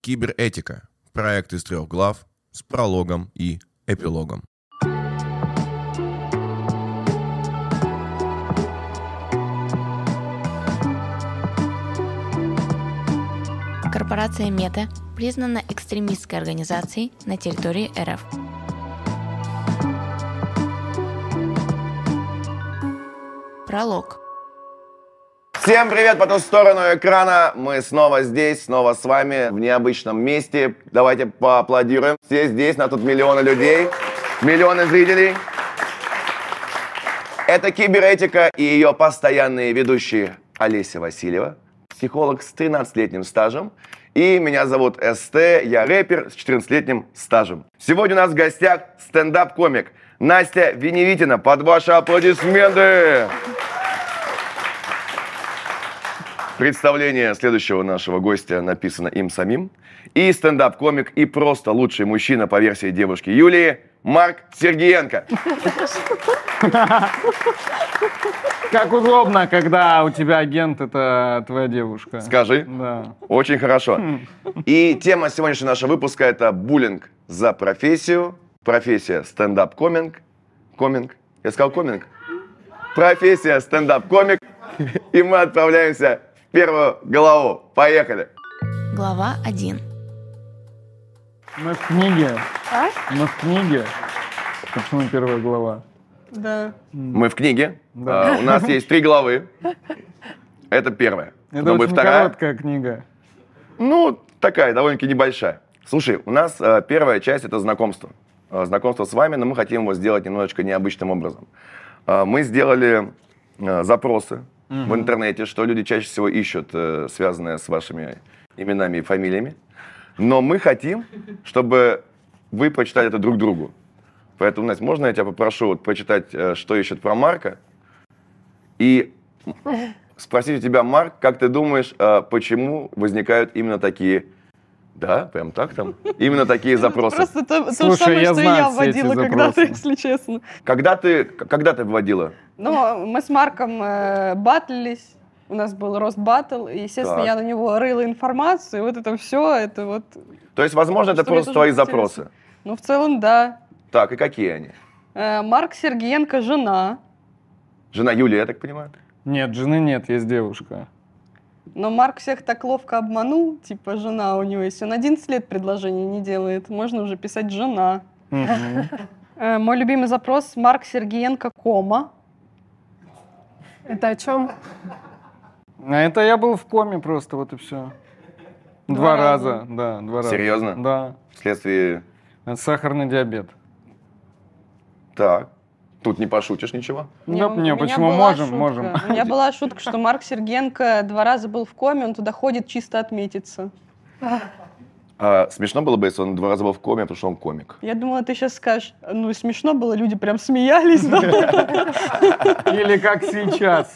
Киберетика. Проект из 3 глав с прологом и эпилогом. Корпорация Мета признана экстремистской организацией на территории РФ. Пролог. Всем привет по ту сторону экрана. Мы снова здесь, снова с вами в необычном месте. Давайте поаплодируем. Все здесь, на тут миллионы людей, миллионы зрителей. Это Киберетика и ее постоянные ведущие Олеся Васильева, психолог с 13-летним стажем. И меня зовут СТ, я рэпер с 14-летним стажем. Сегодня у нас в гостях стендап-комик Настя Веневитина. Под ваши аплодисменты! Представление следующего нашего гостя написано им самим. И стендап-комик, и просто лучший мужчина по версии девушки Юлии Марк Сергиенко. Как удобно, когда у тебя агент — это твоя девушка. Скажи. Да. Очень хорошо. И тема сегодняшнего нашего выпуска — это буллинг за профессию. Профессия стендап-комик. Комик. Я сказал комик? Профессия стендап-комик. И мы отправляемся в первую главу. Поехали. Глава 1. Мы в книге. А? Мы в книге. Почему первая глава? Да. Мы в книге. Да. У нас есть 3 главы. Это первая. Это Потом будет очень вторая. короткая книга. Ну, такая, довольно-таки небольшая. Слушай, у нас первая часть — это знакомство. Знакомство с вами, но мы хотим его сделать немножечко необычным образом. Мы сделали запросы в интернете, что люди чаще всего ищут, связанное с вашими именами и фамилиями. Но мы хотим, чтобы вы прочитали это друг другу. Поэтому, Настя, можно я тебя попрошу вот прочитать, что ищут про Марка? И спросить у тебя, Марк, как ты думаешь, почему возникают именно такие... Да, прям так там? Именно такие запросы. Просто то же Слушай, самое, я что и знаю я все эти вводила когда-то, запросы. если честно. Когда ты вводила? Но мы с Марком баттлились, у нас был рост баттл, и, естественно, Так. я на него рыла информацию, и вот это все, это вот... То есть, возможно, это Что мне просто тоже твои интересно. запросы. Ну, в целом, да. Так, и какие они? Марк Сергиенко, жена. Жена Юлия, я так понимаю? Нет, жены нет, есть девушка. Но Марк всех так ловко обманул, типа жена у него есть. Он 11 лет предложений не делает, можно уже писать «жена». Мгм. Мой любимый запрос — Марк Сергиенко, кома. Это о чем? А это я был в коме просто, вот и все. Два раза, да, 2 раза. Серьезно? Да. Вследствие... Это сахарный диабет. Так. Тут не пошутишь ничего? Не, у меня почему была можем, шутка. можем. У меня была шутка, что Марк Сергиенко 2 раза был в коме, он туда ходит чисто отметиться. Смешно было бы, если он 2 раза был в коме, потому что он комик. Я думала, ты сейчас скажешь, ну смешно было, люди прям смеялись. Да? Или как сейчас.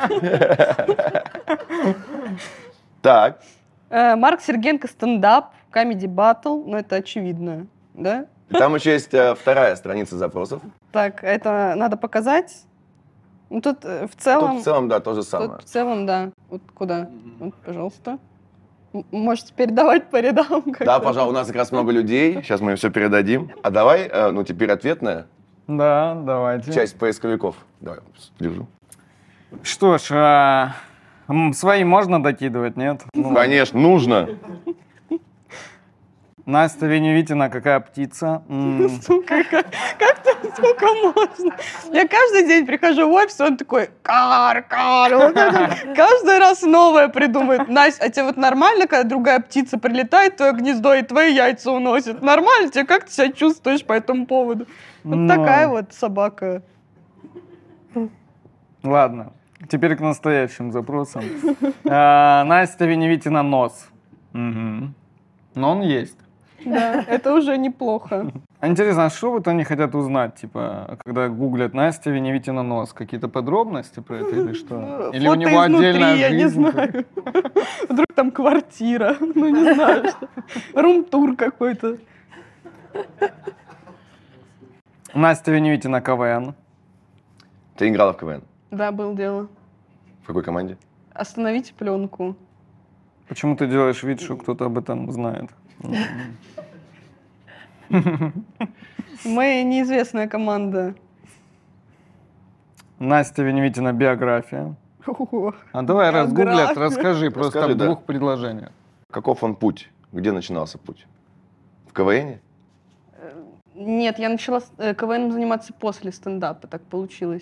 Так. Марк Сергиенко стендап, comedy battle, ну это очевидно, да? Там еще есть вторая страница запросов. Так, это надо показать. Ну тут в целом... Тут в целом, да, то же самое. Тут в целом, да. Вот куда? Вот, пожалуйста. Можете передавать по рядам. Да, как-то. пожалуйста, у нас как раз много людей. Сейчас мы им все передадим. А давай, ну теперь ответная Да, давайте. часть поисковиков. Давай, держу. Что ж, свои можно докидывать, нет? Ну, Конечно, нужно. Настя Веневитина, какая птица? Сука, сколько можно? Я каждый день прихожу в офис, он такой, кар. Вот это. Каждый раз новое придумает. Настя, а тебе вот нормально, когда другая птица прилетает в твое гнездо и твои яйца уносит? Нормально тебе? Как ты себя чувствуешь по этому поводу? Вот Ну. такая вот собака. Ладно, теперь к настоящим запросам. Настя Веневитина нос. Мгм. Но он есть. Да, это уже неплохо. А интересно, а что вот они хотят узнать, типа, когда гуглят Настя Веневитина нос? Какие-то подробности про это или что? Или у Фото него изнутри, отдельная я не жизнь? знаю. Вдруг там квартира, ну не знаю, что. Рум-тур какой-то. Настя Веневитина КВН. Ты играла в КВН? Да, было дело. В какой команде? Остановите пленку. Почему ты делаешь вид, что кто-то об этом знает? Мы неизвестная команда. Настя Веневитина, биография. А давай разгуглят, расскажи просто Расскажи, в да. 2 предложениях. Каков он путь? Где начинался путь? В КВН? Нет, я начала КВН заниматься после стендапа, так получилось.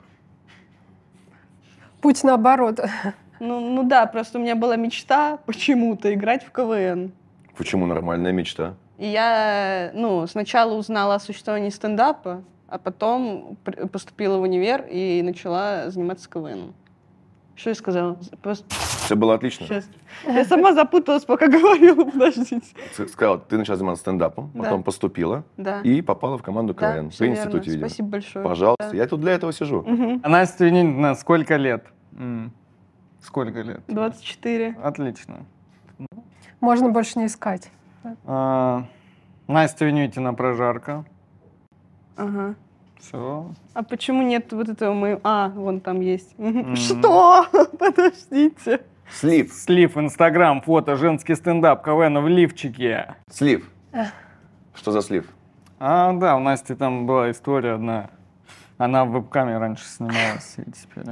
Путь наоборот. Ну да, просто у меня была мечта почему-то играть в КВН. Почему нормальная мечта? И я, сначала узнала о существовании стендапа, а потом поступила в универ и начала заниматься КВН. Что я сказала? Все было отлично. Сейчас. Я сама запуталась, пока говорила, подождите. Сказала, ты начала заниматься стендапом, Да. потом поступила Да. и попала в команду Да, КВН всё при верно. институте, видимо. Спасибо большое. Пожалуйста, Да. я тут для этого сижу. Мгм. А Настя Веневитина, сколько лет? Сколько лет? 24. Отлично. Можно больше не искать. Настя Веневитина, прожарка. Ага. Все. А почему нет вот этого моего... вон там есть. Мгм. Что? Подождите. Слив. Слив, Инстаграм, фото, женский стендап, КВН в лифчике. Слив. Что за слив? Да, у Насти там была история одна. Она в веб-каме раньше снималась, и теперь...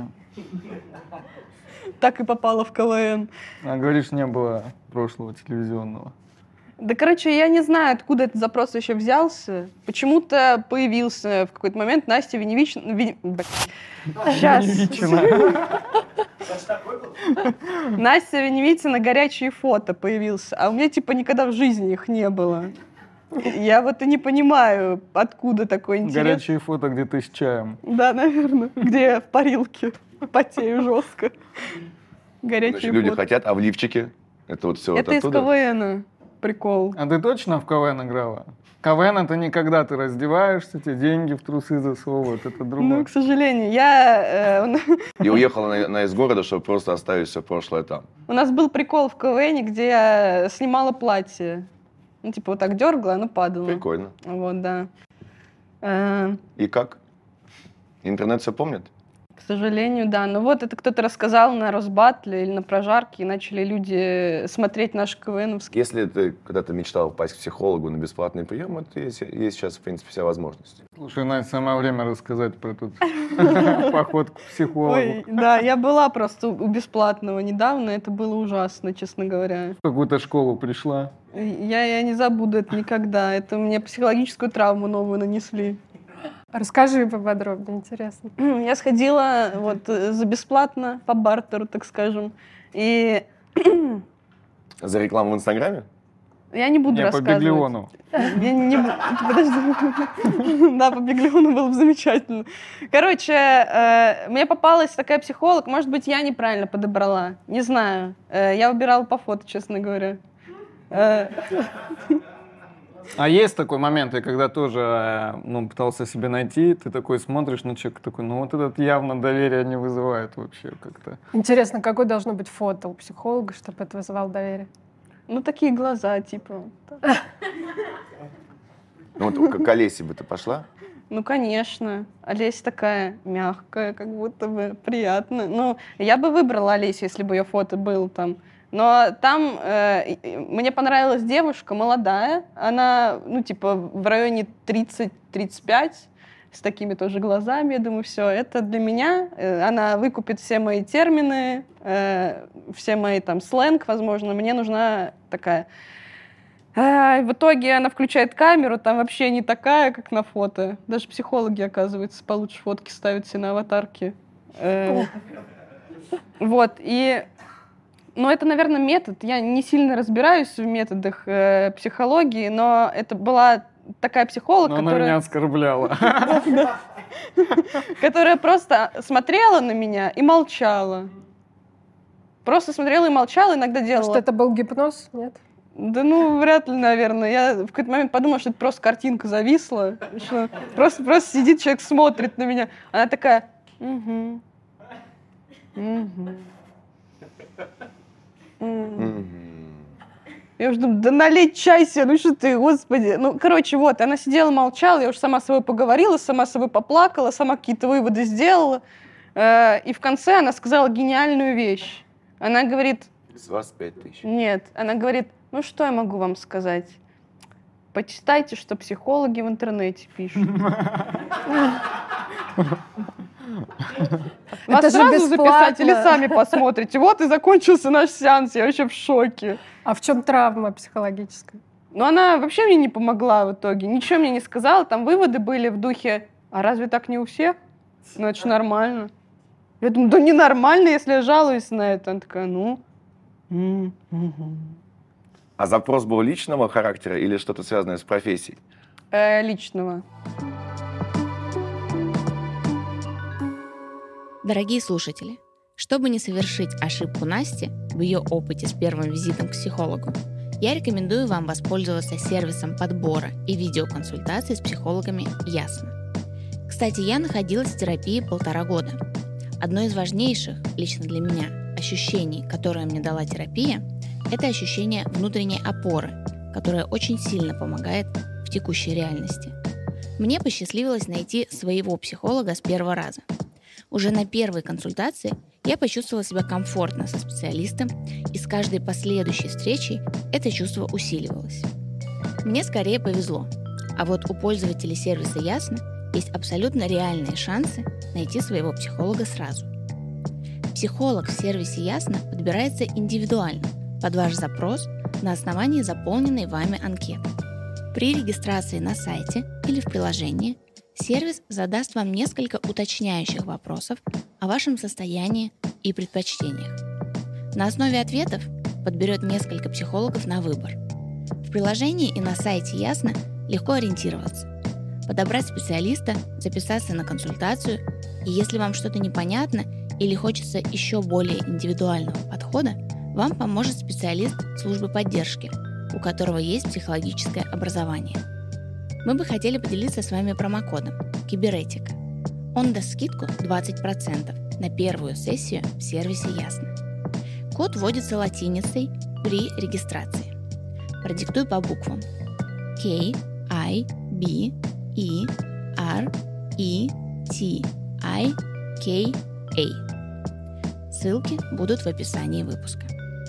Так и попала в КВН. Говоришь, не было прошлого телевизионного. Да, короче, я не знаю, откуда этот запрос еще взялся. Почему-то появился в какой-то момент Настя Веневична... Сейчас. Настя Веневитина, горячие фото появился. А у меня, никогда в жизни их не было. Я вот и не понимаю, откуда такой интерес. Горячие фото, где ты с чаем. Да, наверное. Где я в парилке потею жестко. Горячие Значит, люди фото. хотят, а в лифчике? Это вот все Это вот из оттуда? КВН. Прикол. А ты точно в КВН играла? КВН — это не когда ты раздеваешься, тебе деньги в трусы засовывают, это другое. Ну, к сожалению, я... И уехала из города, чтобы просто оставить все прошлое там. У нас был прикол в КВН, где я снимала платье. Вот так дергала, оно падало. Прикольно. Вот, да. И как? Интернет все помнит? К сожалению, да. Но вот это кто-то рассказал на Росбатле или на прожарке, и начали люди смотреть наши КВНовские. Если ты когда-то мечтал попасть к психологу на бесплатный прием, это есть сейчас, в принципе, вся возможность. Слушай, Настя, самое время рассказать про тут поход к психологу. Ой, да, я была просто у бесплатного недавно, это было ужасно, честно говоря. В какую-то школу пришла. Я не забуду это никогда. Это мне психологическую травму новую нанесли. Расскажи поподробнее, интересно. Я сходила за бесплатно, по бартеру, так скажем. И За рекламу в Инстаграме? я не буду Не, по рассказывать. Биглиону. Я не... Подожди. Да, по Биглиону было бы замечательно. Короче, мне попалась такая психолог. Может быть, я неправильно подобрала. Не знаю. Я выбирала по фото, честно говоря. А есть такой момент, я когда тоже пытался себе найти, ты такой смотришь на человека, такой, вот этот явно доверие не вызывает вообще как-то. Интересно, какое должно быть фото у психолога, чтобы это вызывало доверие? Такие глаза, типа. Ну вот к Олесе бы ты пошла? Конечно. Олеся такая мягкая, как будто бы приятная. Я бы выбрала Олесю, если бы ее фото было там. Но там мне понравилась девушка молодая. Она, в районе 30-35, с такими тоже глазами. Я думаю, все, это для меня. Она выкупит все мои термины, все мои там сленг, возможно. Мне нужна такая... В итоге она включает камеру, там вообще не такая, как на фото. Даже психологи, оказывается, получше фотки ставят себе на аватарки. Вот, и... это, наверное, метод. Я не сильно разбираюсь в методах психологии, но это была такая психолог, Но она меня оскорбляла. которая просто смотрела на меня и молчала. Просто смотрела и молчала, иногда делала... Может, это был гипноз? Нет? Да вряд ли, наверное. Я в какой-то момент подумала, что это просто картинка зависла. Что просто сидит человек, смотрит на меня. Она такая... Угу. Я уже думаю, да налей чай себе, что ты, господи. Она сидела, молчала, я уже сама с собой поговорила, сама с собой поплакала, сама какие-то выводы сделала. И в конце она сказала гениальную вещь. Она говорит, С вас 5000. Нет, она говорит, ну что я могу вам сказать? Почитайте, что психологи в интернете пишут. Вас Это же сразу записать или бесплатно. сами посмотрите? Вот и закончился наш сеанс, я вообще в шоке. А в чем травма психологическая? Но она вообще мне не помогла в итоге, ничего мне не сказала, там выводы были в духе, а разве так не у всех? Ну это ж нормально. Я думаю, да ненормально, если я жалуюсь на это. Она такая, ну... А запрос был личного характера или что-то связанное с профессией? Личного. Дорогие слушатели, чтобы не совершить ошибку Насти в ее опыте с первым визитом к психологу, я рекомендую вам воспользоваться сервисом подбора и видеоконсультаций с психологами «Ясно». Кстати, я находилась в терапии 1,5 года. Одно из важнейших, лично для меня, ощущений, которое мне дала терапия, это ощущение внутренней опоры, которое очень сильно помогает в текущей реальности. Мне посчастливилось найти своего психолога с первого раза. Уже на первой консультации я почувствовала себя комфортно со специалистом, и с каждой последующей встречей это чувство усиливалось. Мне скорее повезло, а вот у пользователей сервиса «Ясно» есть абсолютно реальные шансы найти своего психолога сразу. Психолог в сервисе «Ясно» подбирается индивидуально, под ваш запрос на основании заполненной вами анкеты. При регистрации на сайте или в приложении сервис задаст вам несколько уточняющих вопросов о вашем состоянии и предпочтениях. На основе ответов подберет несколько психологов на выбор. В приложении и на сайте «Ясно» легко ориентироваться, подобрать специалиста, записаться на консультацию, и если вам что-то непонятно или хочется еще более индивидуального подхода, вам поможет специалист службы поддержки, у которого есть психологическое образование. Мы бы хотели поделиться с вами промокодом «Киберетика». Он даст скидку 20% на первую сессию в сервисе «Ясно». Код вводится латиницей при регистрации. Продиктую по буквам: K, I, B, E, R, E, T, I, K, A. Ссылки будут в описании выпуска.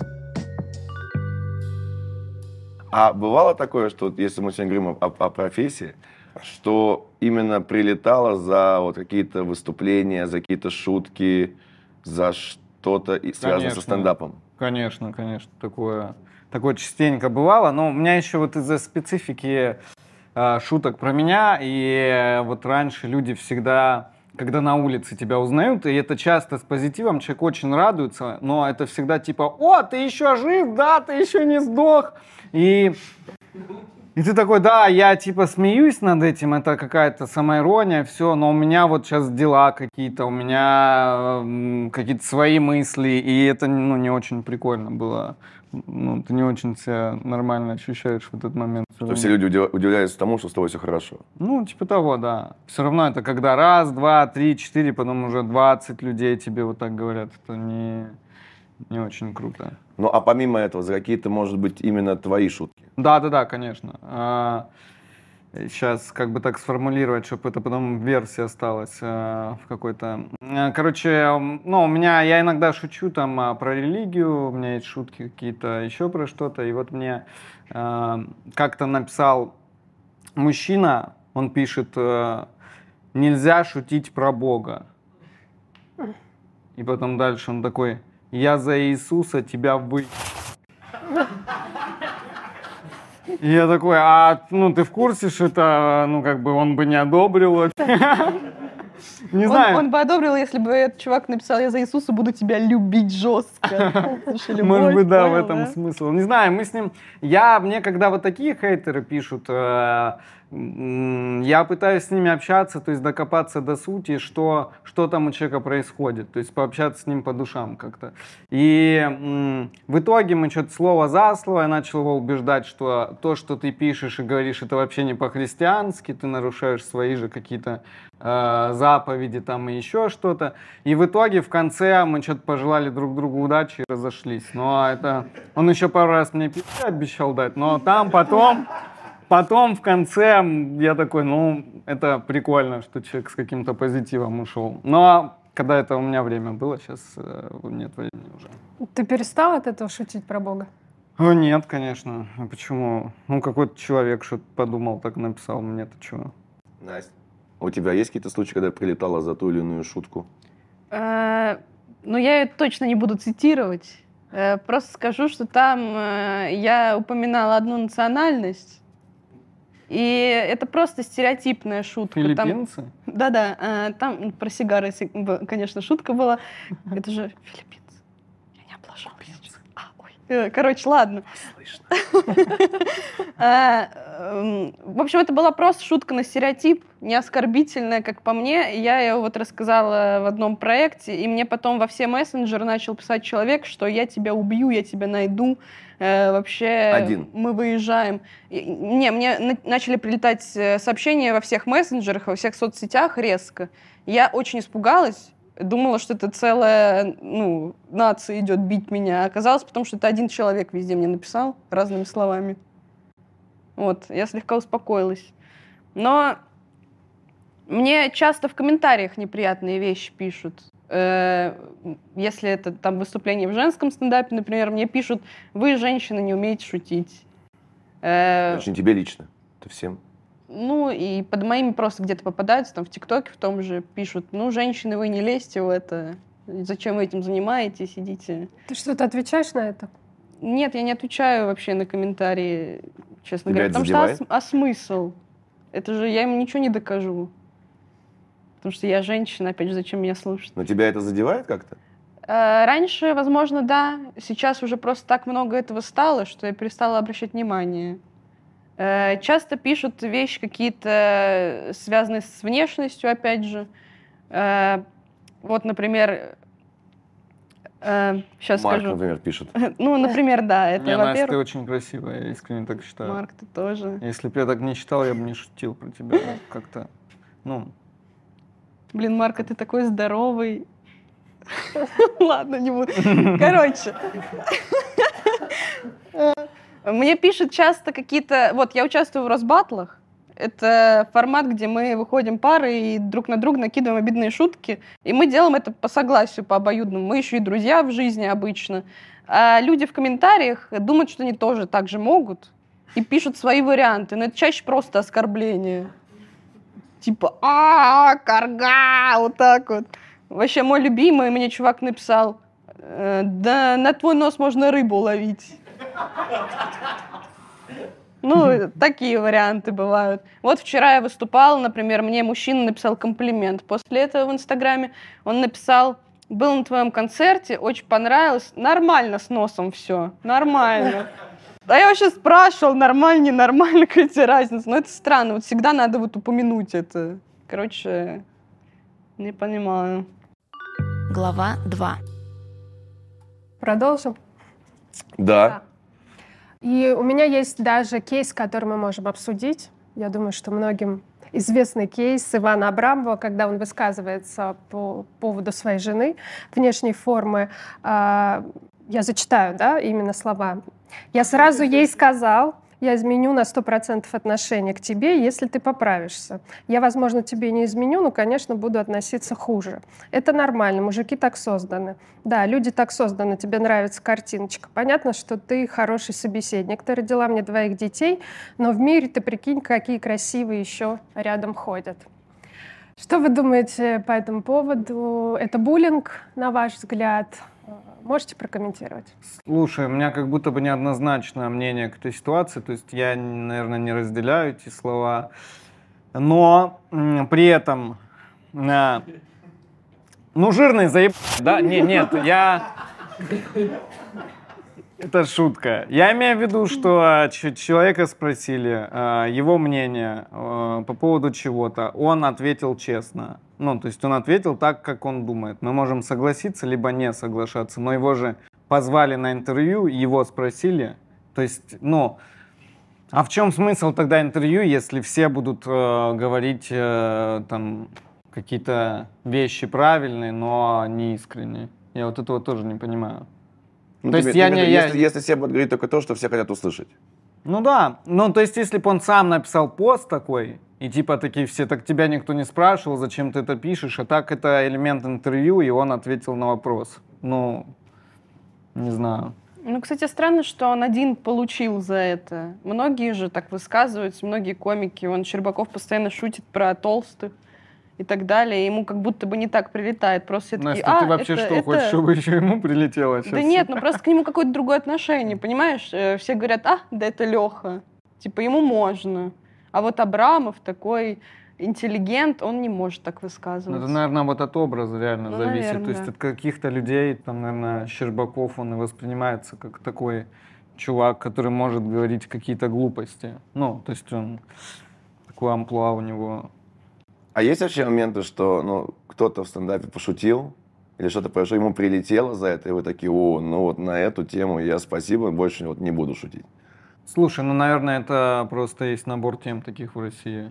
А бывало такое, что вот если мы сегодня говорим о профессии, что именно прилетало за вот какие-то выступления, за какие-то шутки, за что-то связанное со стендапом? Конечно. Такое частенько бывало. Но у меня еще вот из-за специфики шуток про меня, и вот раньше люди всегда, когда на улице тебя узнают, и это часто с позитивом, человек очень радуется, но это всегда типа: «О, ты еще жив, да, ты еще не сдох». И ты такой: да, я типа смеюсь над этим, это какая-то самоирония, все, но у меня вот сейчас дела какие-то, у меня какие-то свои мысли, и это, ну, не очень прикольно было. Ну, ты не очень себя нормально ощущаешь в этот момент. Что все люди удивляются тому, что с тобой все хорошо. Ну, типа того, да. Все равно это когда раз, два, три, 4, потом уже 20 людей тебе вот так говорят. Это не очень круто. Ну, а помимо этого, за какие-то, может быть, именно твои шутки? Да, конечно. Сейчас как бы так сформулировать, чтобы это потом в версии осталось в какой-то... Короче, ну, я иногда шучу там про религию, у меня есть шутки какие-то еще про что-то. И вот мне как-то написал мужчина, он пишет: «Нельзя шутить про Бога». И потом дальше он такой: «Я за Иисуса тебя вы...» И я такой: ты в курсе, что это, он бы не одобрил? Не знаю. Он бы одобрил, если бы этот чувак написал: «Я за Иисуса буду тебя любить жестко». Может быть, да, в этом смысл. Не знаю, мы с ним... Мне когда вот такие хейтеры пишут, я пытаюсь с ними общаться, то есть докопаться до сути, что там у человека происходит, то есть пообщаться с ним по душам как-то. И в итоге мы что-то слово за слово, я начал его убеждать, что то, что ты пишешь и говоришь, это вообще не по-христиански, ты нарушаешь свои же какие-то заповеди там и еще что-то. И в итоге в конце мы что-то пожелали друг другу удачи и разошлись. Но это... Он еще пару раз мне пиздец обещал дать, но там Потом в конце я такой: это прикольно, что человек с каким-то позитивом ушел. Но когда это у меня время было, сейчас нет времени уже. Ты перестал от этого шутить про Бога? О, нет, конечно. А почему? Ну, какой-то человек что-то подумал, так написал, мне-то чего? Настя, у тебя есть какие-то случаи, когда прилетала за ту или иную шутку? Ну, я ее точно не буду цитировать. Просто скажу, что там я упоминала одну национальность, и это просто стереотипная шутка. Филиппинцы? Да-да, там про сигары, конечно, шутка была. Это же филиппинцы. Я не облажалась. Короче, ладно. В общем, это была просто шутка на стереотип, не оскорбительная, как по мне. Я ее вот рассказала в одном проекте, и мне потом во все мессенджеры начал писать человек, что я тебя убью, я тебя найду. Вообще, мы выезжаем. Мне начали прилетать сообщения во всех мессенджерах, во всех соцсетях резко. Я очень испугалась. Думала, что это целая нация идет бить меня. Оказалось, потому что это один человек везде мне написал разными словами. Вот, я слегка успокоилась. Но мне часто в комментариях неприятные вещи пишут. Если это там выступление в женском стендапе, например, мне пишут: вы, женщины, не умеете шутить. Очень тебе лично. Это всем. Ну, и под моими просто где-то попадаются, там в ТикТоке в том же пишут: ну, женщины, вы не лезьте в это, зачем вы этим занимаетесь, идите. Ты что-то отвечаешь на это? Нет, я не отвечаю вообще на комментарии, честно Тебя говоря. Потому что смысл? Это же я им ничего не докажу. Потому что я женщина, опять же, зачем меня слушать? Но тебя это задевает как-то? Раньше, возможно, да. Сейчас уже просто так много этого стало, что я перестала обращать внимание. Часто пишут вещи какие-то, связанные с внешностью, опять же. Вот, например, сейчас Марк, скажу. например, пишет. Ну, например, да, это, Не, Настя, ты во-первых. очень красивая, я искренне так считаю. Марк, ты тоже. Если бы я так не считал, я бы не шутил про тебя как-то. Ну, Блин, Марк, ты такой здоровый. Ладно, не буду. Короче. Мне пишут часто какие-то... Вот, я участвую в Росбатлах. Это формат, где мы выходим парой и друг на друга накидываем обидные шутки. И мы делаем это по согласию, по обоюдному. Мы еще и друзья в жизни обычно. А люди в комментариях думают, что они тоже так же могут. И пишут свои варианты. Но это чаще просто оскорбление. Типа, карга, вот так вот. Вообще, мой любимый, мне чувак написал: да на твой нос можно рыбу ловить. Ну, такие варианты бывают. Вот вчера я выступала, например, мне мужчина написал комплимент. После этого в Инстаграме он написал: был на твоем концерте, очень понравилось. Нормально с носом все, нормально. А я вообще спрашивал, нормально, ненормально, какая тебе разница. Но это странно, вот всегда надо вот упомянуть это. Короче, не понимаю. Глава 2. Продолжим? Да. И у меня есть даже кейс, который мы можем обсудить. Я думаю, что многим известный кейс Ивана Абрамова, когда он высказывается по поводу своей жены, внешней формы. Я зачитаю, да, именно слова. «Я сразу ей сказал, я изменю на 100% отношение к тебе, если ты поправишься. Я, возможно, тебе не изменю, но, конечно, буду относиться хуже. Это нормально, мужики так созданы. Да, люди так созданы, тебе нравится картиночка. Понятно, что ты хороший собеседник. Ты родила мне 2 детей, но в мире ты прикинь, какие красивые еще рядом ходят». Что вы думаете по этому поводу? Это буллинг, на ваш взгляд? Можете прокомментировать? слушай, у меня как будто бы неоднозначное мнение к этой ситуации, то есть я, наверное, не разделяю эти слова, но при этом, жирный заеб... Да, нет, это шутка. Я имею в виду, что человека спросили его мнение по поводу чего-то, он ответил честно. Ну, то есть он ответил так, как он думает. Мы можем согласиться, либо не соглашаться, но его же позвали на интервью, его спросили. То есть, а в чем смысл тогда интервью, если все будут говорить там какие-то вещи правильные, но не искренние? Я вот этого тоже не понимаю. То есть если все будут говорить только то, что все хотят услышать. Ну да, то есть если бы он сам написал пост такой, И типа такие все, так тебя никто не спрашивал, зачем ты это пишешь, а так это элемент интервью, и он ответил на вопрос. Ну, не знаю. Ну, кстати, странно, что он один получил за это. Многие же так высказываются, многие комики. Щербаков постоянно шутит про толстых и так далее. Ему как будто бы не так прилетает. Просто все такие, Настя, ты вообще что, хочешь, чтобы еще ему прилетело сейчас? Да нет, ну просто к нему какое-то другое отношение, понимаешь? Все говорят, да это Леха. Типа ему можно. А вот Абрамов такой интеллигент, он не может так высказываться. Это, наверное, вот от образа реально зависит. Наверное, То есть от каких-то людей, там, наверное, Щербаков, он и воспринимается как такой чувак, который может говорить какие-то глупости. Ну, то есть он такой амплуа у него. А есть вообще моменты, что кто-то в стендапе пошутил, или что-то произошло, ему прилетело за это, и вы такие, вот на эту тему я спасибо, больше не буду шутить. Слушай, наверное, это просто есть набор тем таких в России.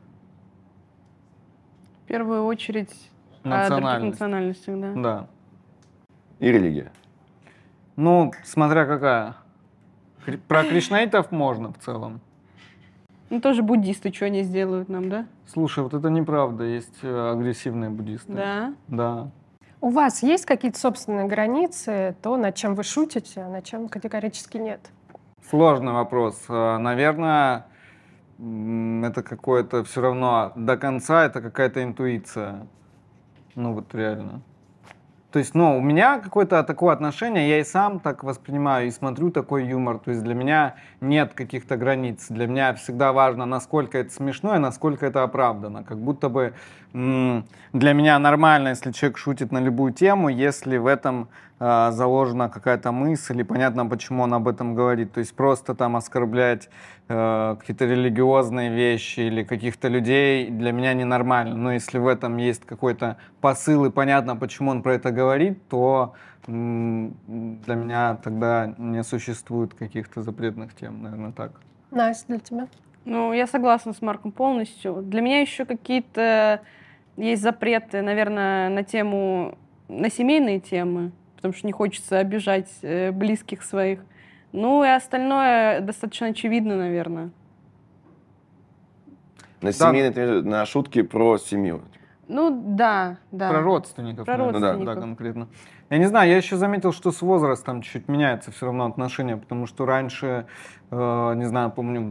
В первую очередь о других национальностях, да. Да. И религия. Ну, смотря какая. Про кришнаитов можно в целом. Ну, тоже буддисты, что они сделают нам, да? Слушай, вот это неправда, есть агрессивные буддисты. Да? Да. У вас есть какие-то собственные границы, то, над чем вы шутите, а над чем категорически нет? Сложный вопрос. Наверное, это какое-то все равно до конца, это какая-то интуиция. Ну вот реально. То есть, у меня какое-то такое отношение, я и сам так воспринимаю, и смотрю такой юмор. То есть для меня нет каких-то границ. Для меня всегда важно, насколько это смешно и насколько это оправдано. Как будто бы для меня нормально, если человек шутит на любую тему, если в этом заложена какая-то мысль, и понятно, почему он об этом говорит. То есть просто там оскорблять какие-то религиозные вещи или каких-то людей для меня ненормально. Но если в этом есть какой-то посыл и понятно, почему он про это говорит, то для меня тогда не существует каких-то запретных тем, наверное, так. Настя, для тебя? Ну, я согласна с Марком полностью. Для меня еще какие-то есть запреты, наверное, на семейные темы, потому что не хочется обижать близких своих. Ну и остальное достаточно очевидно, наверное. На шутки про семью. Ну да. Про родственников. Про родственников. Да, конкретно. Я не знаю, я еще заметил, что с возрастом чуть-чуть меняется все равно отношение, потому что раньше, не знаю, помню, в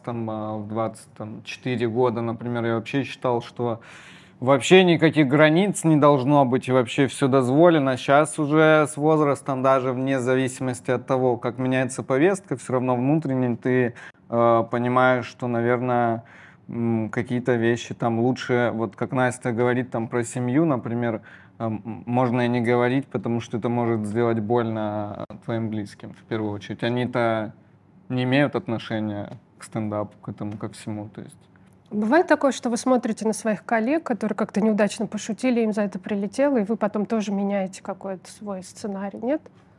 24 года, например, я вообще считал, что вообще никаких границ не должно быть, и вообще все дозволено. Сейчас уже с возрастом, даже вне зависимости от того, как меняется повестка, все равно внутренне ты понимаешь, что, наверное, какие-то вещи там лучше, вот как Настя говорит там про семью, например, можно и не говорить, потому что это может сделать больно твоим близким, в первую очередь. Они-то не имеют отношения к стендапу, к этому, ко всему, то есть. Бывает такое, что вы смотрите на своих коллег, которые как-то неудачно пошутили, им за это прилетело, и вы потом тоже меняете какой-то свой сценарий, нет?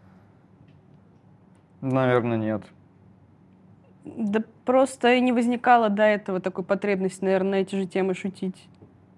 Наверное, нет. Да просто и не возникало до этого такой потребности, наверное, на эти же темы шутить.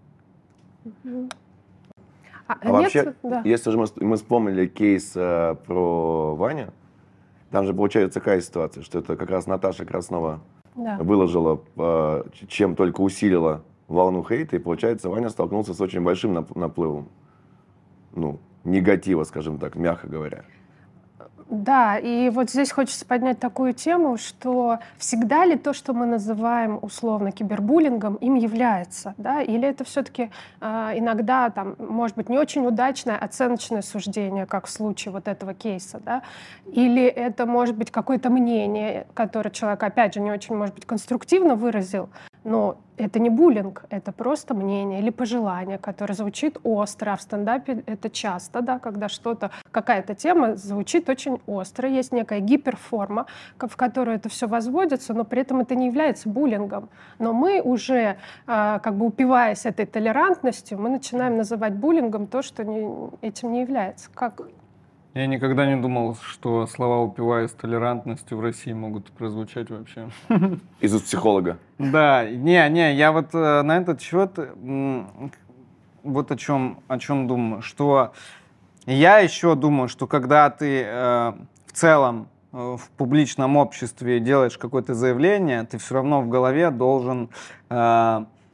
Вообще, да. если же мы вспомнили кейс про Ваню, там же получается такая ситуация, что это как раз Наташа Краснова выложила, чем только усилила волну хейта, и получается, Ваня столкнулся с очень большим наплывом, негатива, скажем так, мягко говоря. Да, и вот здесь хочется поднять такую тему, что всегда ли то, что мы называем условно кибербуллингом, им является, да, или это все-таки иногда, там, может быть, не очень удачное оценочное суждение, как в случае вот этого кейса, да, или это может быть какое-то мнение, которое человек, опять же, не очень, может быть, конструктивно выразил, но это не буллинг, это просто мнение или пожелание, которое звучит остро. А в стендапе это часто, да, когда какая-то тема звучит очень остро, есть некая гиперформа, в которую это все возводится, но при этом это не является буллингом. Но мы уже, как бы упиваясь этой толерантностью, мы начинаем называть буллингом то, что этим не является. Как? Я никогда не думал, что слова «упиваясь толерантностью» в России могут прозвучать вообще. Из уст психолога. Да, я вот на этот счет вот о чем думаю, что я еще думаю, что когда ты в целом в публичном обществе делаешь какое-то заявление, ты все равно в голове должен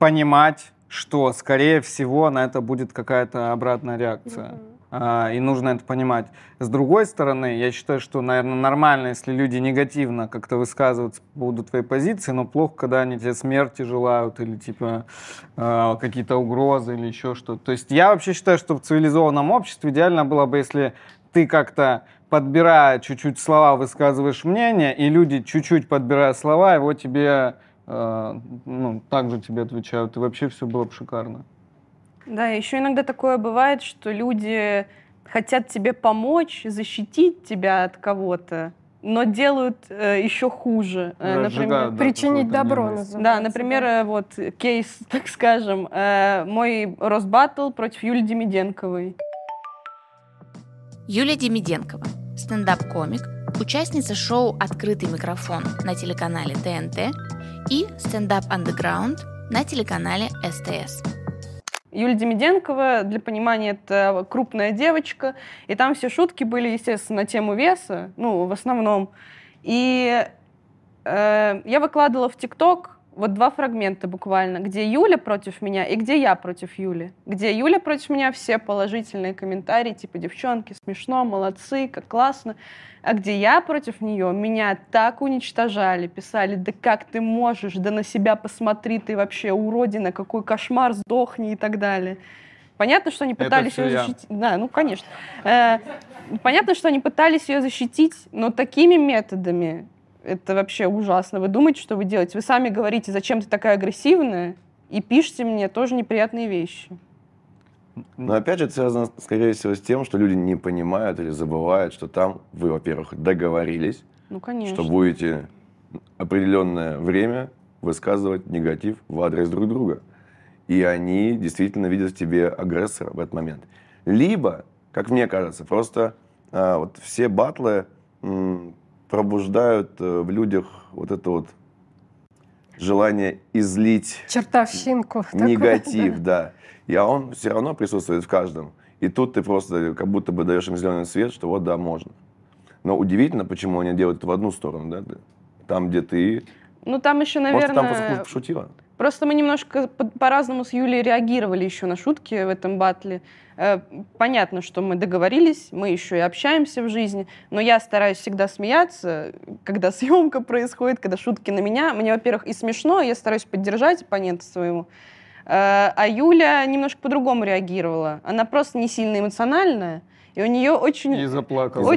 понимать, что, скорее всего, на это будет какая-то обратная реакция. И нужно это понимать. С другой стороны, я считаю, что, наверное, нормально, если люди негативно как-то высказываются по поводу твоей позиции, но плохо, когда они тебе смерти желают или типа какие-то угрозы или еще что-то. То есть я вообще считаю, что в цивилизованном обществе идеально было бы, если ты как-то, подбирая чуть-чуть слова, высказываешь мнение, и люди, чуть-чуть подбирая слова, его тебе, также тебе отвечают, и вообще все было бы шикарно. Да, еще иногда такое бывает, что люди хотят тебе помочь, защитить тебя от кого-то, но делают еще хуже. Например, причинить добро называется. Да, например, вот кейс, так скажем, мой Росбаттл против Юлии Демиденковой. Юлия Демиденкова, стендап-комик, участница шоу «Открытый микрофон» на телеканале ТНТ и «Стендап Андеграунд» на телеканале СТС. Юлия Демиденкова, для понимания, это крупная девочка, и там все шутки были, естественно, на тему веса, в основном. И я выкладывала в ТикТок вот 2 фрагмента буквально, где Юля против меня и где я против Юли. Где Юля против меня, все положительные комментарии, типа «девчонки, смешно, молодцы, как классно». А где я против нее, меня так уничтожали, писали: да как ты можешь, да на себя посмотри, ты вообще уродина, какой кошмар, сдохни и так далее. Понятно, что они пытались ее защитить. Да, конечно. Понятно, что они пытались ее защитить, но такими методами это вообще ужасно. Вы думаете, что вы делаете? Вы сами говорите, зачем ты такая агрессивная, и пишите мне тоже неприятные вещи. Но опять же, это связано, скорее всего, с тем, что люди не понимают или забывают, что там вы, во-первых, договорились, что будете определенное время высказывать негатив в адрес друг друга. И они действительно видят в тебе агрессора в этот момент. Либо, как мне кажется, просто вот все баттлы пробуждают в людях вот это вот желание излить чертовщинку, негатив, да. И он все равно присутствует в каждом. И тут ты просто как будто бы даешь им зеленый свет, что вот да, можно. Но удивительно, почему они делают это в одну сторону, да? Там, где ты... там еще, наверное... Может, там просто пошутила? Просто мы немножко по-разному с Юлей реагировали еще на шутки в этом баттле. Понятно, что мы договорились, мы еще и общаемся в жизни, но я стараюсь всегда смеяться, когда съемка происходит, когда шутки на меня. Мне, во-первых, и смешно, и я стараюсь поддержать оппонента своего. А Юля немножко по-другому реагировала. Она просто не сильно эмоциональная, и у нее очень... И заплакала.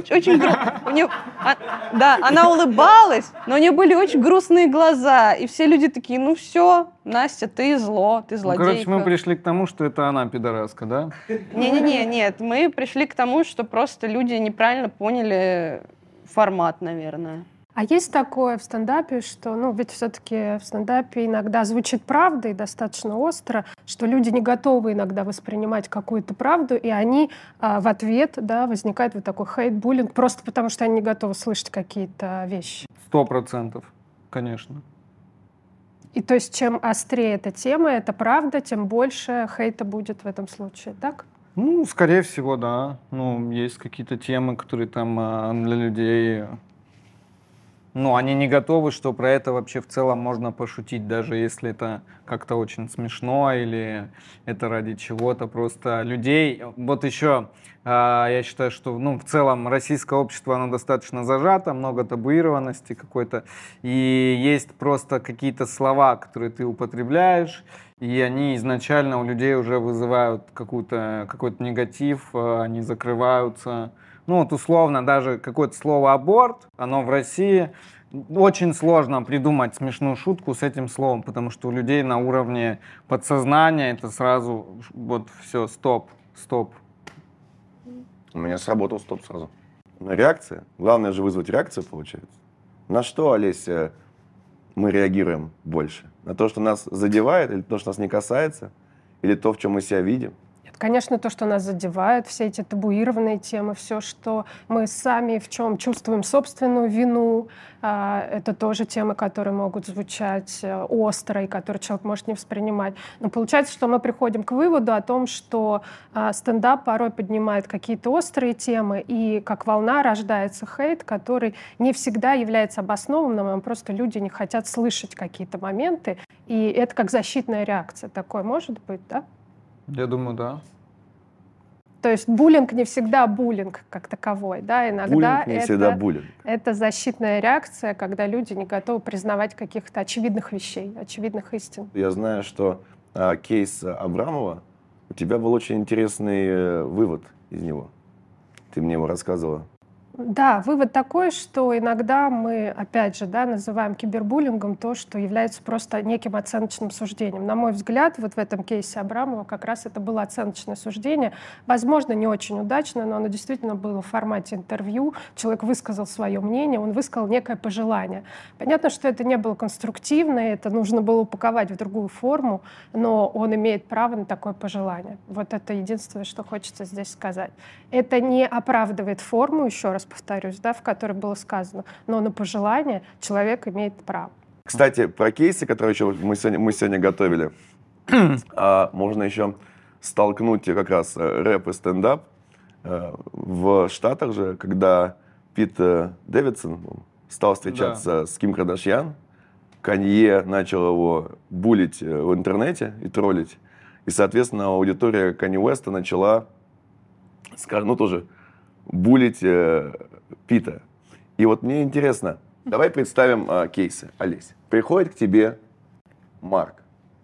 Да, она улыбалась, но у нее были очень грустные глаза, и все люди такие: все, Настя, ты зло, ты злодейка. Мы пришли к тому, что это она пидораска, да? Нет, мы пришли к тому, что просто люди неправильно поняли формат, наверное. А есть такое в стендапе, что, ведь все-таки в стендапе иногда звучит правда и достаточно остро, что люди не готовы иногда воспринимать какую-то правду, и они в ответ, возникает вот такой хейт-буллинг, просто потому что они не готовы слышать какие-то вещи. 100%, конечно. И то есть чем острее эта тема, это правда, тем больше хейта будет в этом случае, так? Скорее всего, да. Есть какие-то темы, которые там для людей... они не готовы, что про это вообще в целом можно пошутить, даже если это как-то очень смешно или это ради чего-то. Просто людей... Вот еще я считаю, что в целом российское общество, оно достаточно зажато, много табуированности какой-то. И есть просто какие-то слова, которые ты употребляешь, и они изначально у людей уже вызывают какой-то негатив, они закрываются... условно, даже какое-то слово «аборт», оно в России, очень сложно придумать смешную шутку с этим словом, потому что у людей на уровне подсознания это сразу все, стоп. У меня сработал стоп сразу. Реакция. Главное же вызвать реакцию, получается. На что, Олеся, мы реагируем больше? На то, что нас задевает, или то, что нас не касается, или то, в чем мы себя видим? Конечно, то, что нас задевает, все эти табуированные темы, все, что мы сами в чем чувствуем собственную вину, это тоже темы, которые могут звучать остро и которые человек может не воспринимать. Но получается, что мы приходим к выводу о том, что стендап порой поднимает какие-то острые темы, и как волна рождается хейт, который не всегда является обоснованным, просто люди не хотят слышать какие-то моменты, И это как защитная реакция. Такое может быть, да? Я думаю, да. То есть буллинг не всегда буллинг как таковой, да, иногда Буллинг не всегда буллинг. это защитная реакция, когда люди не готовы признавать каких-то очевидных вещей, очевидных истин. Я знаю, что кейс Абрамова, у тебя был очень интересный вывод из него. Ты мне его рассказывала. Да, вывод такой, что иногда мы, опять же, да, называем кибербуллингом то, что является просто неким оценочным суждением. На мой взгляд, вот в этом кейсе Абрамова как раз это было оценочное суждение. Возможно, не очень удачное, но оно действительно было в формате интервью. Человек высказал свое мнение, он высказал некое пожелание. Понятно, что это не было конструктивно, это нужно было упаковать в другую форму, но он имеет право на такое пожелание. Вот это единственное, что хочется здесь сказать. Это не оправдывает форму, еще раз повторюсь, да, в которой было сказано, но на пожелание человек имеет право. Кстати, про кейсы, которые еще мы сегодня готовили, можно еще столкнуть как раз рэп и стендап. В Штатах же, когда Пит Дэвидсон стал встречаться с Ким Кардашьян, Канье начал его булить в интернете и троллить. И, соответственно, аудитория Канье Уэста начала, скажем, тоже булить Пита. И вот мне интересно, давай представим кейсы. Олесь, приходит к тебе Марк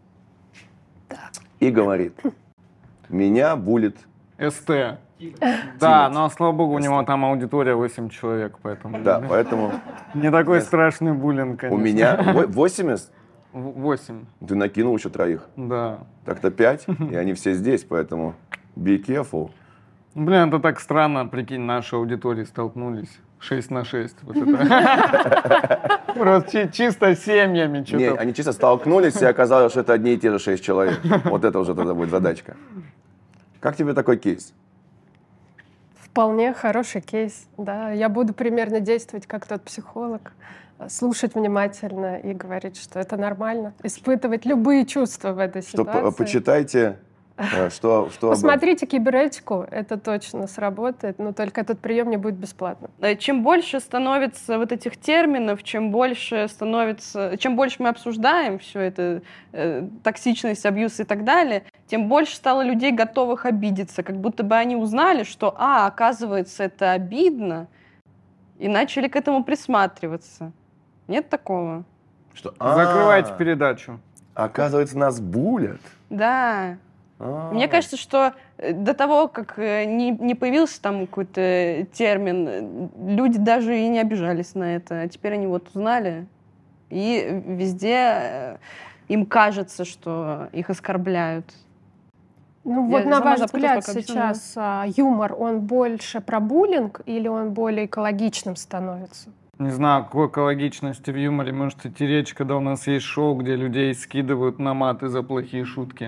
и говорит, меня булит... СТ. Да, но, слава богу, у него там аудитория 8 человек, поэтому... Да, поэтому Не такой страшный буллинг, конечно. у меня 80. 8, Ты накинул еще 3. да. Так-то 5, и они все здесь, поэтому be careful. Блин, это так странно, прикинь, наши аудитории столкнулись. 6 на 6. Вот это. Просто чисто семьями Не, что-то. они чисто столкнулись, и оказалось, что это одни и те же 6 человек. Вот это уже тогда будет задачка. Как тебе такой кейс? Вполне хороший кейс, да. Я буду примерно действовать как тот психолог, слушать внимательно и говорить, что это нормально, испытывать любые чувства в этой ситуации. Почитайте, что... Посмотрите киберетику, это точно сработает, но только этот прием не будет бесплатным. Чем больше становится вот этих терминов, чем больше мы обсуждаем все это, токсичность, абьюз и так далее, тем больше стало людей, готовых обидеться, как будто бы они узнали, что, оказывается, это обидно, и начали к этому присматриваться. Нет такого? Что, Закрывайте передачу. Оказывается, нас булят. Да. Мне кажется, что до того, как не появился там какой-то термин, люди даже и не обижались на это. А теперь они вот узнали, и везде им кажется, что их оскорбляют. Ну вот на ваш взгляд сейчас юмор, он больше про буллинг или он более экологичным становится? Не знаю, о какой экологичности в юморе может идти речь, когда у нас есть шоу, где людей скидывают на маты за плохие шутки.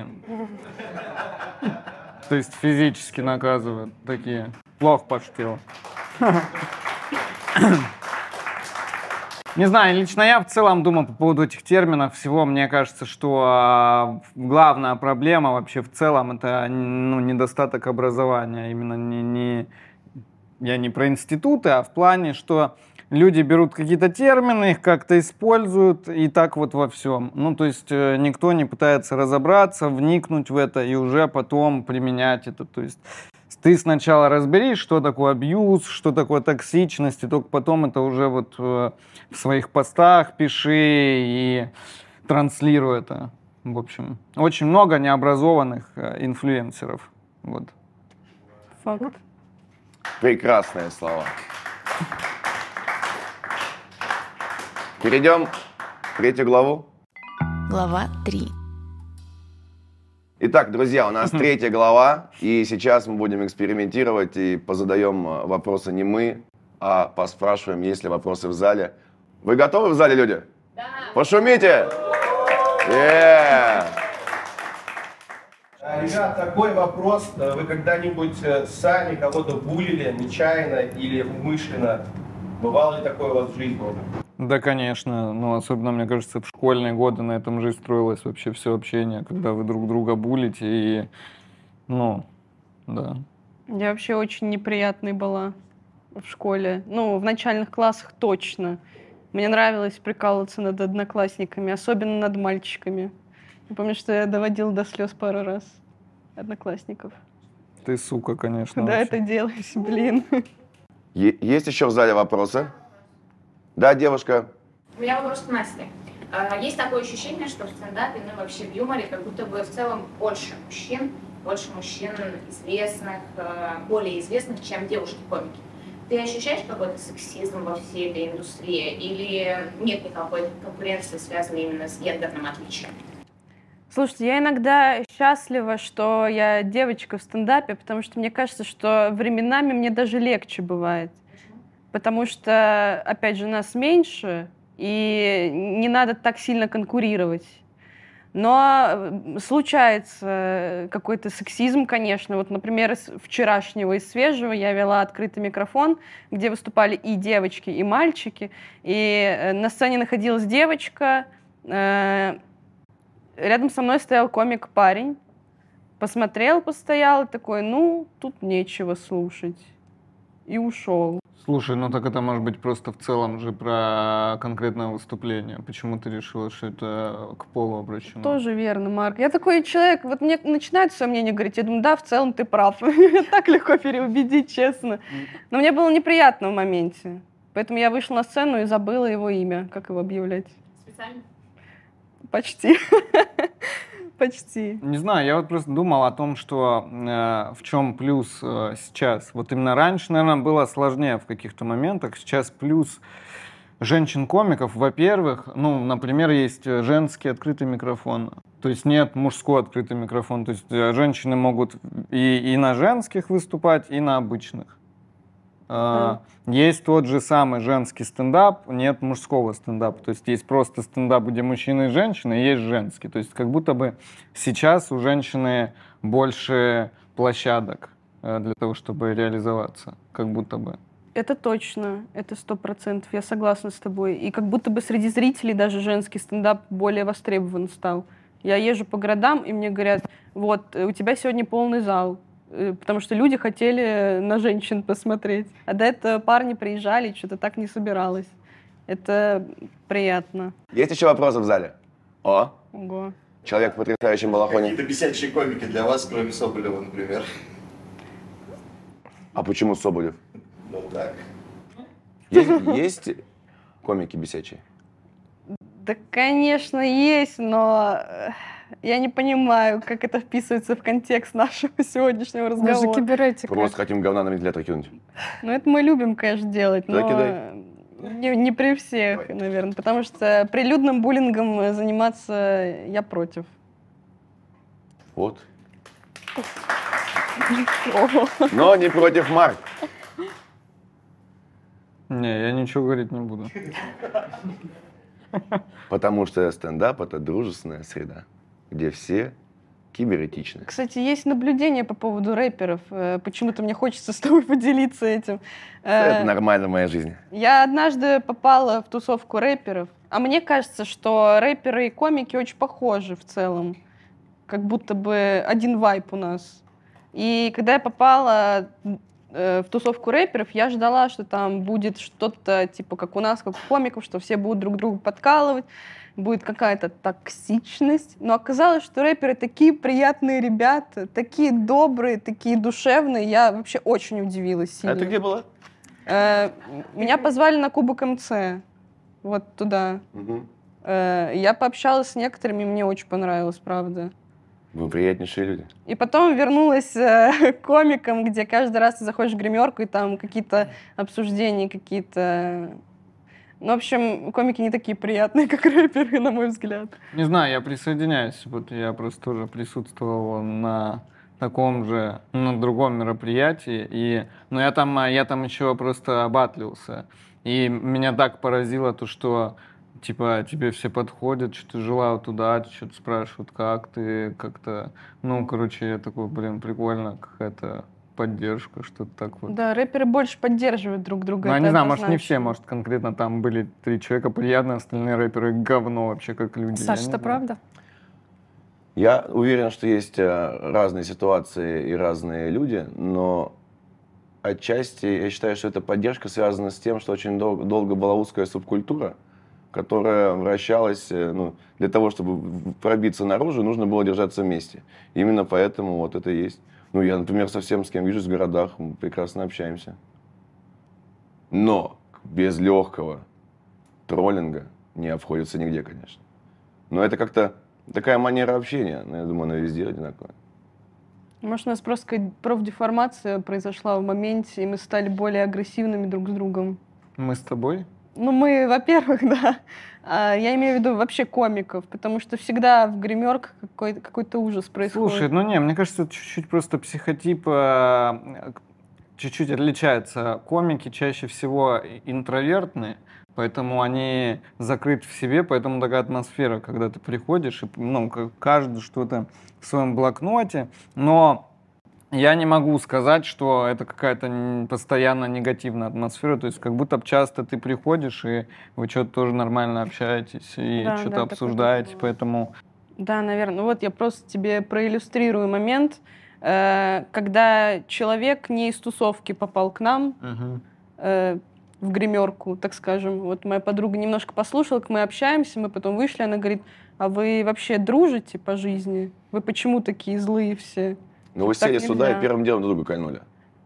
То есть физически наказывают такие. Плохо пошутил. Не знаю, лично я в целом думаю по поводу этих терминов всего. Мне кажется, что главная проблема вообще в целом это недостаток образования. Именно я не про институты, а в плане, что люди берут какие-то термины, их как-то используют, и так вот во всем. Ну, то есть никто не пытается разобраться, вникнуть в это и уже потом применять это. То есть ты сначала разберись, что такое абьюз, что такое токсичность, и только потом это уже вот в своих постах пиши и транслируй это. В общем, очень много необразованных инфлюенсеров. Вот. Факт. Прекрасные слова. Перейдем в 3 главу. Глава 3. Итак, друзья, у нас 3 глава, и сейчас мы будем экспериментировать и позадаем вопросы не мы, а поспрашиваем, есть ли вопросы в зале. Вы готовы в зале, люди? Да. Пошумите! Ребят, такой вопрос. Вы когда-нибудь сами кого-то булили нечаянно или умышленно? Бывало ли такое у вас в жизни? Да, конечно. Ну, особенно, мне кажется, в школьные годы на этом же и строилось вообще все общение, когда вы друг друга булите и, да. Я вообще очень неприятной была в школе. Ну, в начальных классах точно. Мне нравилось прикалываться над одноклассниками, особенно над мальчиками. Я помню, что я доводила до слез пару раз одноклассников. Ты сука, конечно. Куда вообще. это делось, блин? Есть еще в зале вопросы? Да, девушка? У меня вопрос к Насте. Есть такое ощущение, что в стендапе, ну и вообще в юморе, как будто бы в целом больше мужчин известных, более известных, чем девушки-комики. Ты ощущаешь какой-то сексизм во всей этой индустрии или нет никакой конкуренции, связанной именно с гендерным отличием? Слушайте, я иногда счастлива, что я девочка в стендапе, потому что мне кажется, что временами мне даже легче бывает. Потому что, опять же, нас меньше, и не надо так сильно конкурировать. Но случается какой-то сексизм, конечно. Вот, например, из вчерашнего, из свежего я вела открытый микрофон, где выступали и девочки, и мальчики. И на сцене находилась девочка, рядом со мной стоял комик-парень, посмотрел, постоял, такой, ну, тут нечего слушать. И ушел. Слушай, ну так это может быть просто в целом же про конкретное выступление. Почему ты решила, что это к полу обращено? Тоже верно, Марк. Я такой человек, вот мне начинают свое мнение говорить, я думаю, да, в целом ты прав. Так легко переубедить, честно. Но мне было неприятно в моменте. Поэтому я вышла на сцену и забыла его имя. Как его объявлять? Специально? Почти. Почти. Не знаю, я вот просто думал о том, что в чем плюс сейчас. Вот именно раньше, наверное, было сложнее в каких-то моментах. Сейчас плюс женщин-комиков, во-первых, ну, например, есть женский открытый микрофон, то есть нет мужской открытый микрофон. То есть женщины могут и на женских выступать, и на обычных. Есть тот же самый женский стендап, нет мужского стендапа. То есть есть просто стендап, где мужчины и женщины, и есть женский. То есть как будто бы сейчас у женщины больше площадок для того, чтобы реализоваться. Как будто бы. Это точно, это 100%, я согласна с тобой. И как будто бы среди зрителей даже женский стендап более востребован стал. Я езжу по городам, и мне говорят, вот, у тебя сегодня полный зал. Потому что люди хотели на женщин посмотреть. А до этого парни приезжали, что-то так не собиралось. Это приятно. Есть еще вопросы в зале? О, Ого. человек в потрясающем балахоне. Какие-то бесячие комики для вас, кроме Соболева, например? А почему Соболев? Ну так. Есть комики бесячие? Да, конечно, есть, но я не понимаю, как это вписывается в контекст нашего сегодняшнего Мы же разговора. киберетика. Просто хотим говна на вентилятор кинуть. Ну, это мы любим, конечно, делать, Тогда но кидай. не при всех, наверное, потому что прилюдным буллингом заниматься я против. Вот. Но не против Марк. Не, я ничего говорить не буду. Потому что стендап — это дружественная среда, где все киберетичны. Кстати, есть наблюдение по поводу рэперов. Почему-то мне хочется с тобой поделиться этим. Это нормально в моей жизни. Я однажды попала в тусовку рэперов, а мне кажется, что рэперы и комики очень похожи в целом. Как будто бы один вайб у нас. И когда я попала в тусовку рэперов, я ждала, что там будет что-то типа как у нас, как у комиков, что все будут друг друга подкалывать, будет какая-то токсичность. Но оказалось, что рэперы такие приятные ребята, такие добрые, такие душевные. Я вообще очень удивилась сильно. А ты где была? Меня позвали на Кубок МЦ. Вот туда. Угу. Я пообщалась с некоторыми, мне очень понравилось, правда. Вы приятнейшие люди. И потом вернулась к комикам, где каждый раз ты заходишь в гримерку, и там какие-то обсуждения, какие-то... Ну, в общем, комики не такие приятные, как рэперы, на мой взгляд. Не знаю, я присоединяюсь. Вот я просто тоже присутствовал на таком же, на другом мероприятии. Но я там еще просто батлился. И меня так поразило то, что типа тебе все подходят, что-то желают удачи, что-то спрашивают, как ты, как-то... Ну, короче, я такой, блин, прикольно, какая-то поддержка, что-то так вот. Да, рэперы больше поддерживают друг друга. Ну, я это не знаю, может, не однозначно. все, может, конкретно там были 3 человека приятные, остальные рэперы говно вообще, как люди. Саша, Я не это знаю. правда? Я уверен, что есть разные ситуации и разные люди, но отчасти, я считаю, что эта поддержка связана с тем, что очень долго была узкая субкультура, которая вращалась, для того, чтобы пробиться наружу, нужно было держаться вместе. Именно поэтому вот это и есть. Я, например, со всем, с кем вижусь в городах, мы прекрасно общаемся. Но без легкого троллинга не обходится нигде, конечно. Но это как-то такая манера общения, я думаю, она везде одинаковая. Может, у нас просто какая-то профдеформация произошла в моменте, и мы стали более агрессивными друг с другом. Мы с тобой? Мы, во-первых, да. Я имею в виду вообще комиков, потому что всегда в гримерках какой-то ужас происходит. Слушай, мне кажется, это чуть-чуть просто психотип чуть-чуть отличается. Комики чаще всего интровертные, поэтому они закрыты в себе, поэтому такая атмосфера, когда ты приходишь, и каждый что-то в своем блокноте, но я не могу сказать, что это какая-то постоянно негативная атмосфера, то есть как будто часто ты приходишь, и вы что-то тоже нормально общаетесь, и что-то обсуждаете, поэтому... Да, наверное. Я просто тебе проиллюстрирую момент, когда человек не из тусовки попал к нам, в гримерку, так скажем. Вот моя подруга немножко послушала, как мы общаемся, мы потом вышли, она говорит: а вы вообще дружите по жизни? Вы почему такие злые все? Вы сели сюда и первым делом друг друга кольнули.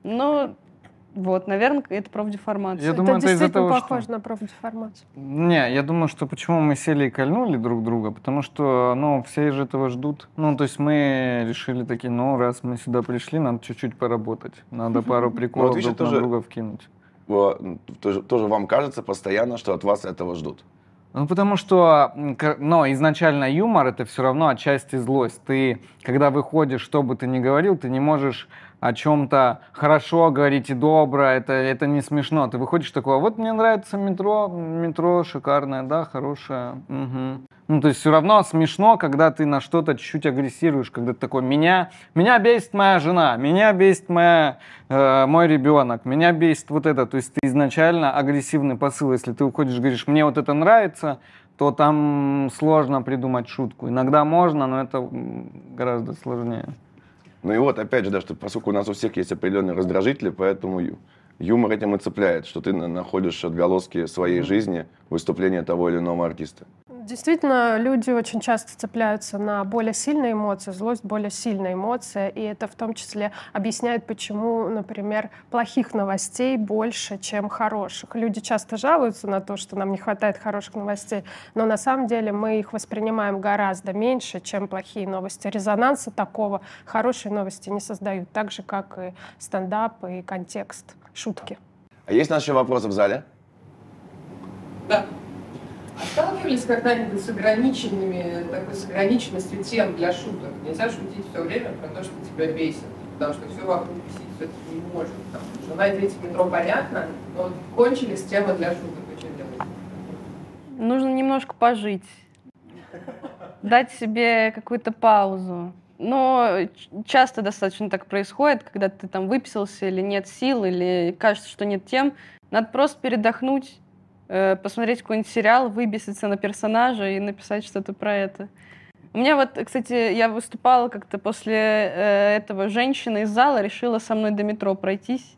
Наверное, это профдеформация. Я думаю, это действительно из-за того, похоже на профдеформацию. Не, я думаю, что почему мы сели и кольнули друг друга, потому что, все же этого ждут. То есть мы решили такие, раз мы сюда пришли, надо чуть-чуть поработать. Надо пару приколов друг на друга вкинуть. Тоже вам кажется постоянно, что от вас этого ждут? Потому что, изначально юмор — это все равно отчасти злость. Ты, когда выходишь, что бы ты ни говорил, ты не можешь о чем-то хорошо говорить и добро, это не смешно. Ты выходишь такой: вот мне нравится метро шикарное, да, хорошее. Угу. То есть все равно смешно, когда ты на что-то чуть-чуть агрессируешь, когда ты такой: меня бесит моя жена, меня бесит мой ребенок, меня бесит вот это. То есть ты изначально агрессивный посыл. Если ты уходишь и говоришь: мне вот это нравится, то там сложно придумать шутку. Иногда можно, но это гораздо сложнее. Опять же, что поскольку у нас у всех есть определенные раздражители, поэтому юмор этим и цепляет, что ты находишь отголоски своей жизни в выступлении того или иного артиста. Действительно, люди очень часто цепляются на более сильные эмоции. Злость — более сильная эмоция, и это в том числе объясняет, почему, например, плохих новостей больше, чем хороших. Люди часто жалуются на то, что нам не хватает хороших новостей, но на самом деле мы их воспринимаем гораздо меньше, чем плохие новости. Резонанса такого хорошие новости не создают, так же, как и стендап, и контекст, шутки. А есть у нас еще вопросы в зале? Да. А сталкивались когда-нибудь с ограниченностью тем для шуток? Нельзя шутить все время про то, что тебя бесит, потому что все вокруг бесить все-таки не может. Жена, дети, метро, понятно, но кончились темы для шуток. Вы что делаете? Нужно немножко пожить, дать себе какую-то паузу. Но часто достаточно так происходит, когда ты там выписался, или нет сил, или кажется, что нет тем. Надо просто передохнуть, посмотреть какой-нибудь сериал, выбеситься на персонажа и написать что-то про это. У меня кстати, я выступала как-то после этого, женщина из зала решила со мной до метро пройтись.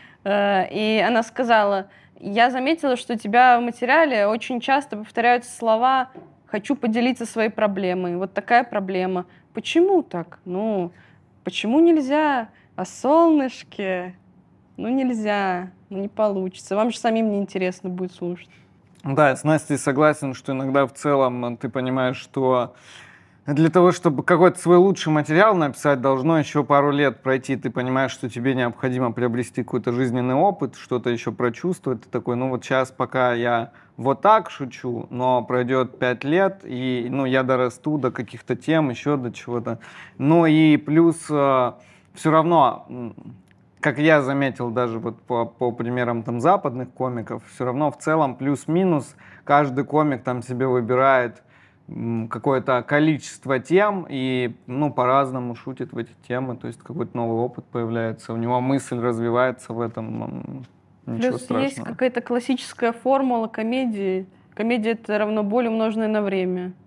И она сказала: я заметила, что у тебя в материале очень часто повторяются слова «хочу поделиться своей проблемой». Вот такая проблема. Почему так? Почему нельзя? О солнышке? Нельзя. Не получится. Вам же самим неинтересно будет слушать. Да, я с Настей согласен, что иногда в целом ты понимаешь, что для того, чтобы какой-то свой лучший материал написать, должно еще пару лет пройти. Ты понимаешь, что тебе необходимо приобрести какой-то жизненный опыт, что-то еще прочувствовать. Ты такой: сейчас пока я вот так шучу, но пройдет 5 лет, и я дорасту до каких-то тем, еще до чего-то. И плюс все равно, как я заметил даже по примерам западных комиков, все равно в целом плюс-минус каждый комик там себе выбирает какое-то количество тем и по-разному шутит в эти темы, то есть какой-то новый опыт появляется, у него мысль развивается в этом, ничего Плюс страшного. есть какая-то классическая формула комедии. Комедия — это равно боль, умноженная на время.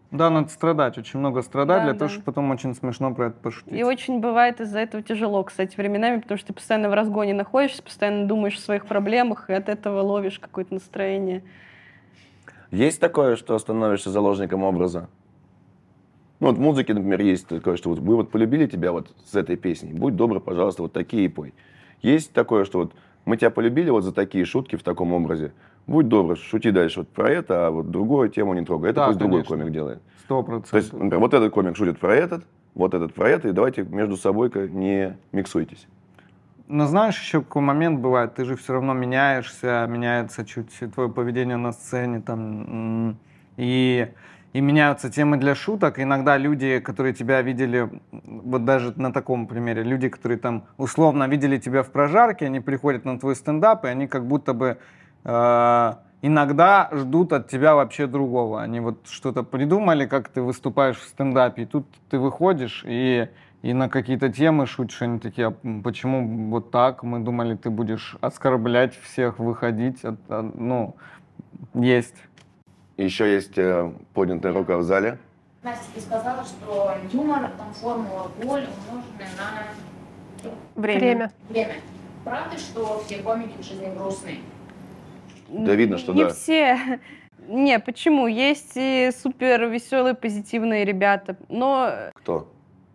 Да, надо страдать, очень много страдать, Да, для да. того, чтобы потом очень смешно про это пошутить. И очень бывает из-за этого тяжело, кстати, временами, потому что ты постоянно в разгоне находишься, постоянно думаешь о своих проблемах, и от этого ловишь какое-то настроение. Есть такое, что становишься заложником образа? Ну, вот в музыке, например, есть такое, что вот вы вот полюбили тебя вот с этой песней, будь добр, пожалуйста, вот такие и пой. Есть такое, что вот мы тебя полюбили вот за такие шутки в таком образе, будь добр, шути дальше вот про это, а вот другую тему не трогай. Это Да, пусть другой конечно. комик делает. 100%. То есть, например, вот этот комик шутит про этот про это, и давайте между собой не миксуйтесь. Но знаешь, еще какой момент бывает, ты же все равно меняешься, меняется чуть твое поведение на сцене, там, и меняются темы для шуток. Иногда люди, которые тебя видели, вот даже на таком примере, люди, которые там условно видели тебя в прожарке, они приходят на твой стендап, и они как будто бы иногда ждут от тебя вообще другого. Они вот что-то придумали, как ты выступаешь в стендапе, и тут ты выходишь и на какие-то темы шутишь, они такие, а почему вот так? Мы думали, ты будешь оскорблять всех, выходить. Ну, есть. Еще есть поднятая рука в зале. Настя, ты сказала, что юмор, там, формула боль, умноженная на Время. время. Правда, что все комики в жизни грустные? Да видно, что Не да. все. Не, почему? Есть и супер веселые, позитивные ребята. Но, Кто?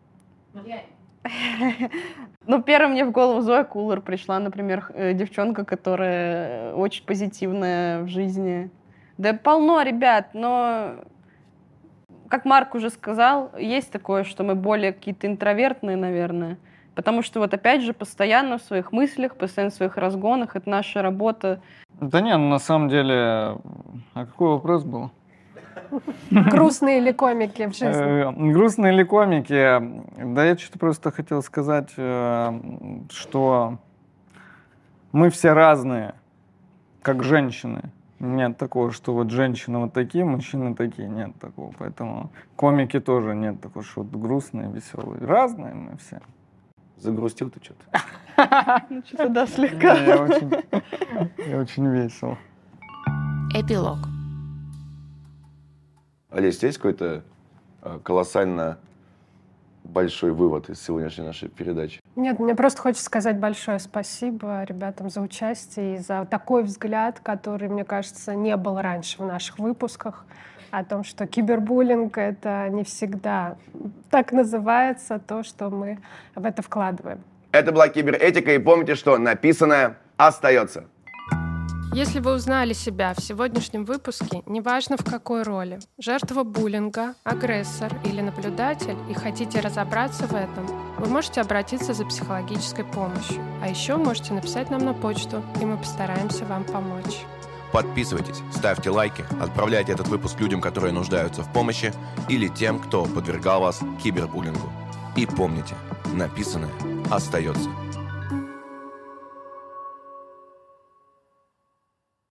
но первым мне в голову Зоя Кулер пришла, например, девчонка, которая очень позитивная в жизни. Да полно ребят, но, как Марк уже сказал, есть такое, что мы более какие-то интровертные, наверное. Потому что вот опять же постоянно в своих мыслях, постоянно в своих разгонах, это наша работа. Да не, ну на самом деле, а какой вопрос был? Грустные ли комики в жизни? Грустные ли комики? Да я что-то просто хотел сказать, что мы все разные, как женщины. Нет такого, что вот женщины вот такие, мужчины такие. Нет такого. Поэтому комики тоже нет такого, что вот грустные, веселые. Разные мы все. Загрустил ты что-то? Ну, что-то да, слегка. Я очень весел. Эпилог. Олесь, есть какой-то колоссально большой вывод из сегодняшней нашей передачи? Нет, мне просто хочется сказать большое спасибо ребятам за участие и за такой взгляд, который, мне кажется, не был раньше в наших выпусках, о том, что кибербуллинг — это не всегда так называется, то, что мы в это вкладываем. Это была киберетика, и помните, что написанное остается. Если вы узнали себя в сегодняшнем выпуске, неважно в какой роли, жертва буллинга, агрессор или наблюдатель, и хотите разобраться в этом, вы можете обратиться за психологической помощью. А еще можете написать нам на почту, и мы постараемся вам помочь. Подписывайтесь, ставьте лайки, отправляйте этот выпуск людям, которые нуждаются в помощи, или тем, кто подвергал вас кибербуллингу. И помните, написанное остается.